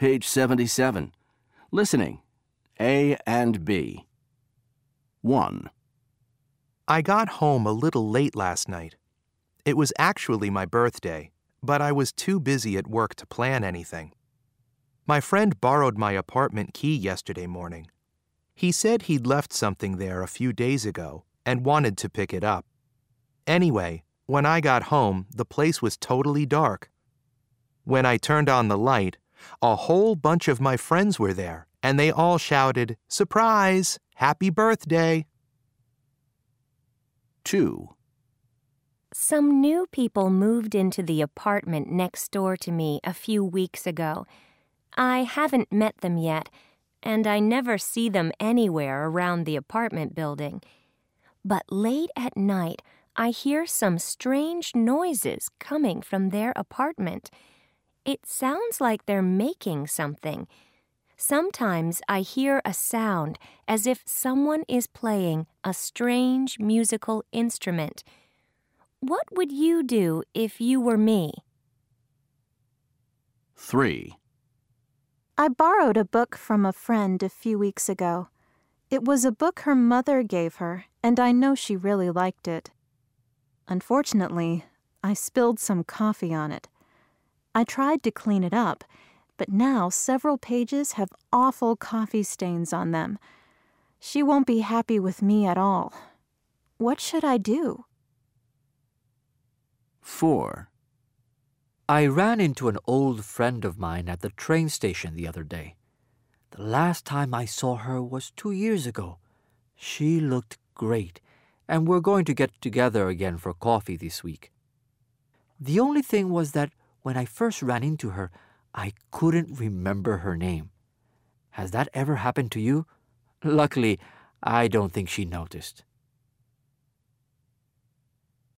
Page 77. Listening. A and B. 1. I got home a little late last night. It was actually my birthday, but I was too busy at work to plan anything. My friend borrowed my apartment key yesterday morning. He said he'd left something there a few days ago and wanted to pick it up. Anyway, when I got home, the place was totally dark. When I turned on the light, a whole bunch of my friends were there, and they all shouted, "Surprise! Happy birthday!" 2. Some new people moved into the apartment next door to me a few weeks ago. I haven't met them yet, and I never see them anywhere around the apartment building. But late at night, I hear some strange noises coming from their apartment. It sounds like they're making something. Sometimes I hear a sound as if someone is playing a strange musical instrument. What would you do if you were me? 3. I borrowed a book from a friend a few weeks ago. It was a book her mother gave her, and I know she really liked it. Unfortunately, I spilled some coffee on it. I tried to clean it up, but now several pages have awful coffee stains on them. She won't be happy with me at all. What should I do? 4. I ran into an old friend of mine at the train station the other day. The last time I saw her was 2 years ago. She looked great, and we're going to get together again for coffee this week. The only thing was that when I first ran into her, I couldn't remember her name. Has that ever happened to you? Luckily, I don't think she noticed.